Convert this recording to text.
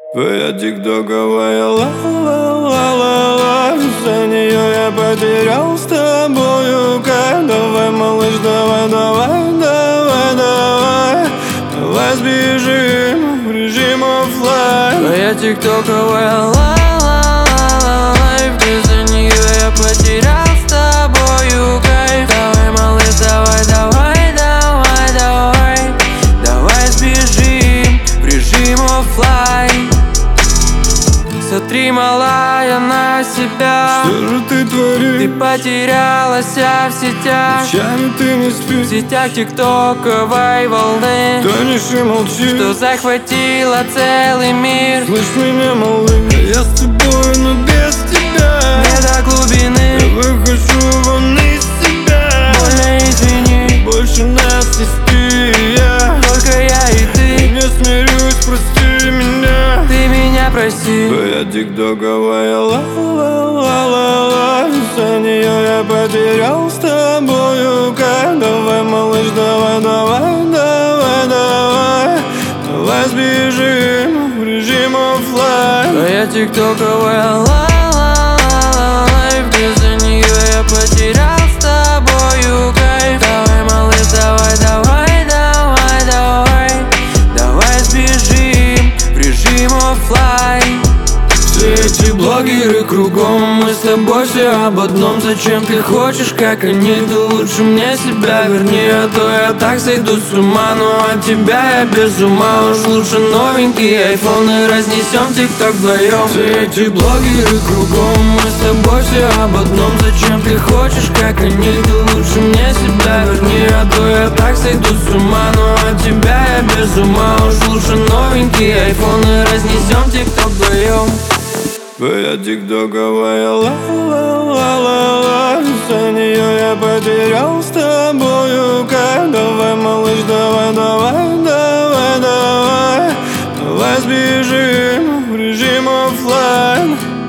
Твоя тиктоковая ла-ла-ла-ла-ла, за нее я потерял с тобою кайф. Давай, малыш, давай, давай, давай, давай, давай сбежим в режим оффлайн. Твоя тиктоковая ла-ла-ла-ла, за нее я потерял с тобою кайф. Давай, малыш, давай, давай, давай, давай, давай сбежим в режим оффлайн. Смотри, малая, на себя. Что же ты творишь? Ты потерялась в сетях. Ночами ты не В спишь, сетях тиктоковой волны, тонешь и молчишь. что захватила целый мир. Слышь меня, малыш, я с тобой, но без тебя. Не до глубины, Я выхожу вон из себя. больно, извини, Больше нас есть ты и я. только я и ты. Не смирюсь, прости меня. Ты меня прости. Твоя тиктоковая ла-ла-ла-ла-ла, за нее я потерял с тобою кайф. Давай, малыш, давай, давай, давай, давай, давай сбежим в режим оффлайн. Твоя тиктоковая ла-ла-ла-ла, за нее я потерял с тобою кайф. Давай, малыш, давай, давай, давай, давай, давай сбежим в режим оффлайн. Все эти Блогеры кругом, мы с тобой все об одном. Зачем ты хочешь, как они? Ты лучше мне себя верни, а то я так сойду с ума. Ну от тебя я без ума, уж лучше новенький айфон и разнесем тикток вдвоем. Все эти Блогеры кругом, мы с тобой все об одном. Зачем ты хочешь, как они? Ты лучше мне себя верни, а то я так сойду с ума. Ну от тебя я без ума, уж лучше новенький айфон и разнесем тикток вдвоем. Твоя тиктоковая ла-ла-ла-ла-ла, за нее я потерял с тобою кайф. Давай, малыш, давай, давай, давай, давай, давай сбежим в режим оффлайн.